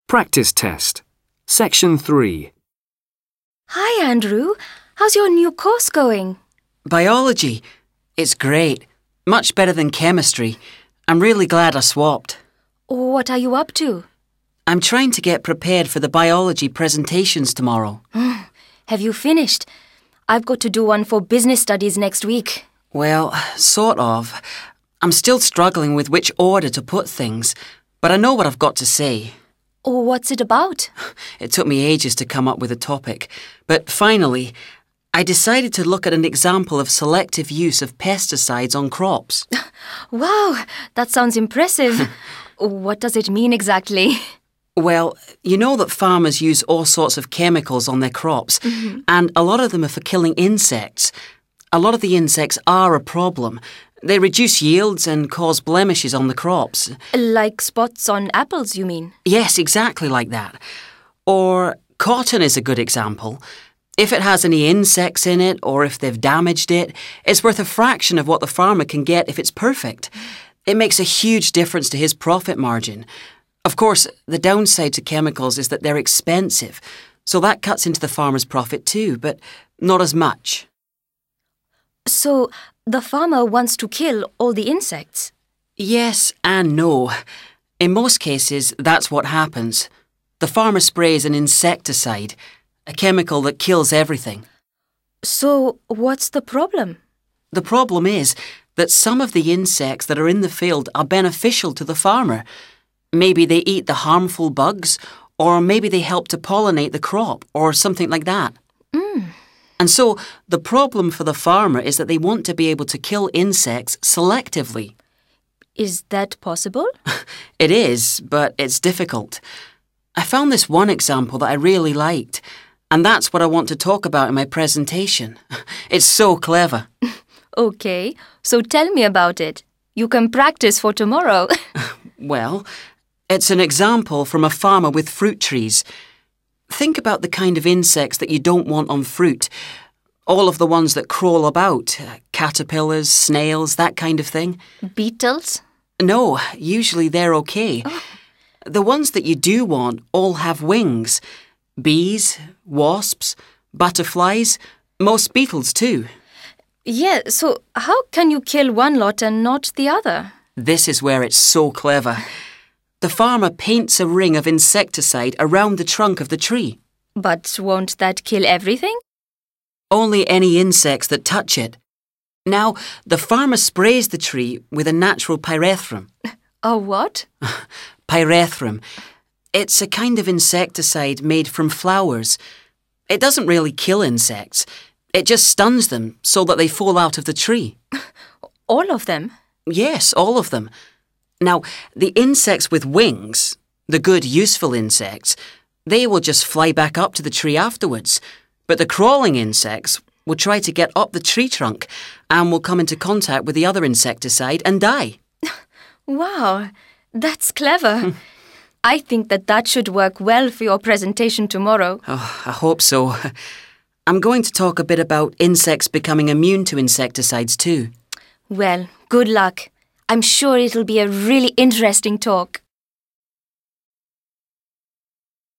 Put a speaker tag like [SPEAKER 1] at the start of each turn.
[SPEAKER 1] Practice test. Section 3.
[SPEAKER 2] Hi, Andrew. How's your new course going?
[SPEAKER 3] Biology. It's great. Much better than chemistry. I'm really glad I swapped.
[SPEAKER 2] What are you up to?
[SPEAKER 3] I'm trying to get prepared for the biology presentations tomorrow.
[SPEAKER 2] Have you finished? I've got to do one for business studies next week.
[SPEAKER 3] Well, sort of. I'm still struggling with which order to put things, but I know what I've got to say.
[SPEAKER 2] What's it about?
[SPEAKER 3] It took me ages to come up with a topic, but finally, I decided to look at an example of selective use of pesticides on crops.
[SPEAKER 2] Wow, that sounds impressive. What does it mean exactly?
[SPEAKER 3] Well, you know that farmers use all sorts of chemicals on their crops, and a lot of them are for killing insects. A lot of the insects are a problem. They reduce yields and cause blemishes on the crops.
[SPEAKER 2] Like spots on apples, you mean?
[SPEAKER 3] Yes, exactly like that. Or cotton is a good example. If it has any insects in it, or if they've damaged it, it's worth a fraction of what the farmer can get if it's perfect. It makes a huge difference to his profit margin. Of course, the downside to chemicals is that they're expensive, so that cuts into the farmer's profit too, but not as much.
[SPEAKER 2] So, the farmer wants to kill all the insects?
[SPEAKER 3] Yes and no. In most cases, that's what happens. The farmer sprays an insecticide, a chemical that kills everything.
[SPEAKER 2] So, what's the problem?
[SPEAKER 3] The problem is that some of the insects that are in the field are beneficial to the farmer. Maybe they eat the harmful bugs, or maybe they help to pollinate the crop, or something like that. And so, the problem for the farmer is that they want to be able to kill insects selectively.
[SPEAKER 2] Is that possible?
[SPEAKER 3] It is, but it's difficult. I found this one example that I really liked, and that's what I want to talk about in my presentation. It's so clever.
[SPEAKER 2] Okay, so tell me about it. You can practice for tomorrow.
[SPEAKER 3] Well, it's an example from a farmer with fruit trees. Think about the kind of insects that you don't want on fruit. All of the ones that crawl about, caterpillars, snails, that kind of thing.
[SPEAKER 2] Beetles?
[SPEAKER 3] No, usually they're okay. The ones that you do want all have wings. Bees, wasps, butterflies, most beetles too.
[SPEAKER 2] Yeah, so how can you kill one lot and not the other?
[SPEAKER 3] This is where it's so clever. The farmer paints a ring of insecticide around the trunk of the tree.
[SPEAKER 2] But won't that kill everything?
[SPEAKER 3] Only any insects that touch it. Now, the farmer sprays the tree with a natural pyrethrum.
[SPEAKER 2] A what?
[SPEAKER 3] Pyrethrum. It's a kind of insecticide made from flowers. It doesn't really kill insects. It just stuns them so that they fall out of the tree.
[SPEAKER 2] All of them?
[SPEAKER 3] Yes, all of them. Now, the insects with wings, the good, useful insects, they will just fly back up to the tree afterwards. But the crawling insects will try to get up the tree trunk and will come into contact with the other insecticide and die.
[SPEAKER 2] Wow, that's clever. I think that should work well for your presentation tomorrow.
[SPEAKER 3] Oh, I hope so. I'm going to talk a bit about insects becoming immune to insecticides too.
[SPEAKER 2] Well, good luck. I'm sure it'll be a really interesting talk.